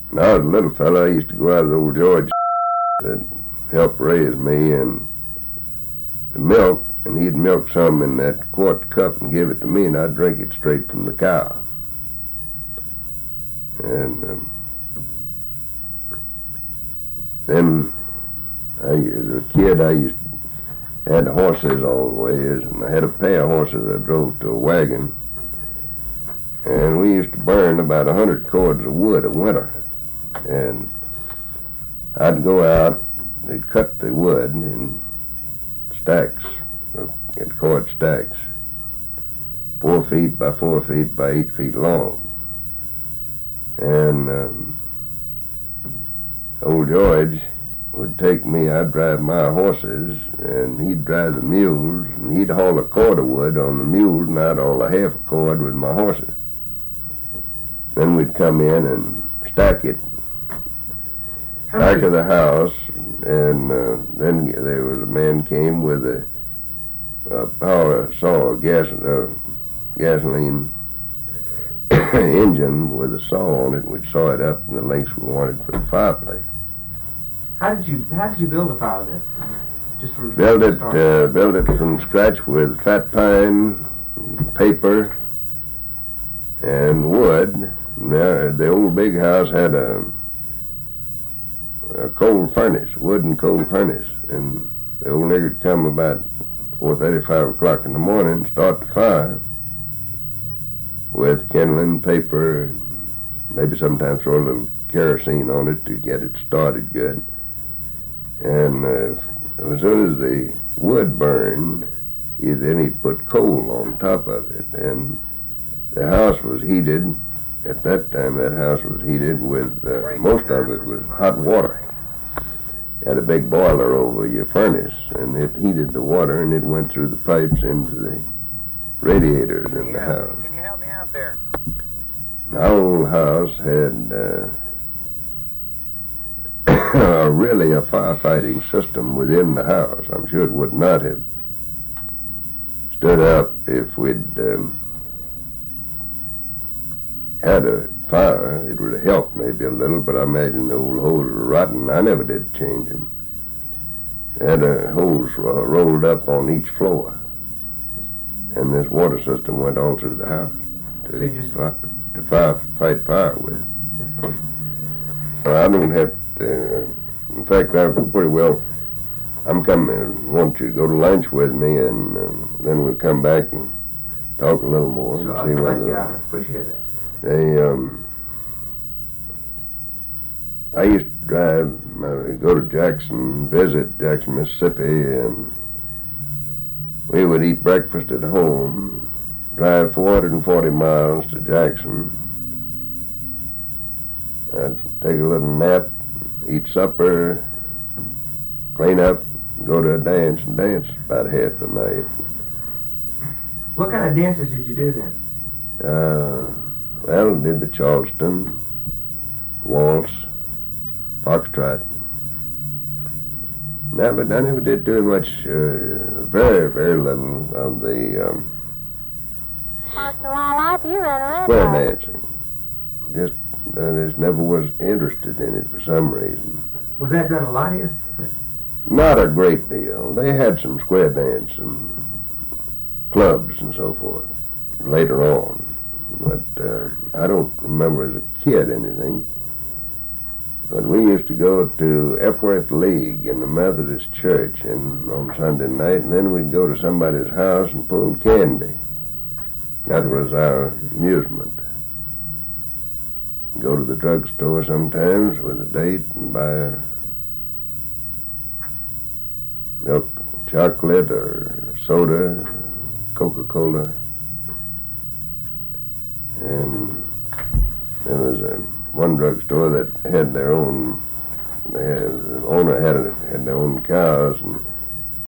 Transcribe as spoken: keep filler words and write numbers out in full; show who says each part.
Speaker 1: When I was a little fella, I used to go out with old George that helped raise me, and the milk, and he'd milk some in that quart cup and give it to me, and I'd drink it straight from the cow. And um, then, I, as a kid, I used to had horses always, and I had a pair of horses I drove to a wagon, and we used to burn about a hundred cords of wood a winter. And I'd go out, they'd cut the wood in stacks, in cord stacks, four feet by four feet by eight feet long. And um, old George would take me, I'd drive my horses, and he'd drive the mules, and he'd haul a cord of wood on the mules, and I'd haul a half a cord with my horses. Then we'd come in and stack it back of the house, and uh, then there was a man came with a, a power saw, a gas, uh, gasoline engine with a saw on it, and we'd saw it up in the lengths we wanted for the fireplace.
Speaker 2: How did you How did you build a fire then? Just from
Speaker 1: build it, uh, build it from scratch with fat pine, paper, and wood. Now, the old big house had a a coal furnace, wooden coal furnace, and the old nigger'd come about four thirty, five o'clock in the morning, start the fire with kindling, paper, and maybe sometimes throw a little kerosene on it to get it started good. And uh, as soon as the wood burned, he, then he'd put coal on top of it, and the house was heated. At that time, that house was heated with, uh, most of it was hot water. You had a big boiler over your furnace, and it heated the water, and it went through the pipes into the radiators in the house.
Speaker 3: Can you help me out there?
Speaker 1: Our old house had uh, really a firefighting system within the house. I'm sure it would not have stood up if we'd um, had a fire. It would have helped maybe a little, but I imagine the old hose were rotten. I never did change them. Had a hose uh, rolled up on each floor, and this water system went all through the house to,
Speaker 2: So you just-
Speaker 1: fi- to fire, fight fire with. So I don't have to, in fact, I pretty well, I'm coming, want you to go to lunch with me, and um, then we'll come back and talk a little more and
Speaker 2: So,
Speaker 1: see
Speaker 2: uh,
Speaker 1: whether
Speaker 2: thank you, I appreciate that.
Speaker 1: they, um, I used to drive, uh, go to Jackson, visit Jackson, Mississippi, and we would eat breakfast at home, drive four hundred forty miles to Jackson. I'd take a little nap, eat supper, clean up, go to a dance, and dance about half the night.
Speaker 2: What kind of dances did you do then?
Speaker 1: Uh, well, did the Charleston, waltz, foxtrot. No, but I never did do much, uh, very, very little of the um,
Speaker 4: Once in a while, I do run around.
Speaker 1: square dancing. Just, I just never was interested in it for some reason.
Speaker 2: Was that done a lot here?
Speaker 1: Not a great deal. They had some square dance and clubs and so forth later on, but uh, I don't remember as a kid anything. But we used to go to Epworth League in the Methodist Church and on Sunday night, and then we'd go to somebody's house and pull candy. That was our amusement. Go to the drugstore sometimes with a date and buy a milk chocolate or soda, Coca-Cola. And there was a one drugstore that had their own, they had, the owner had, a, had their own cows, and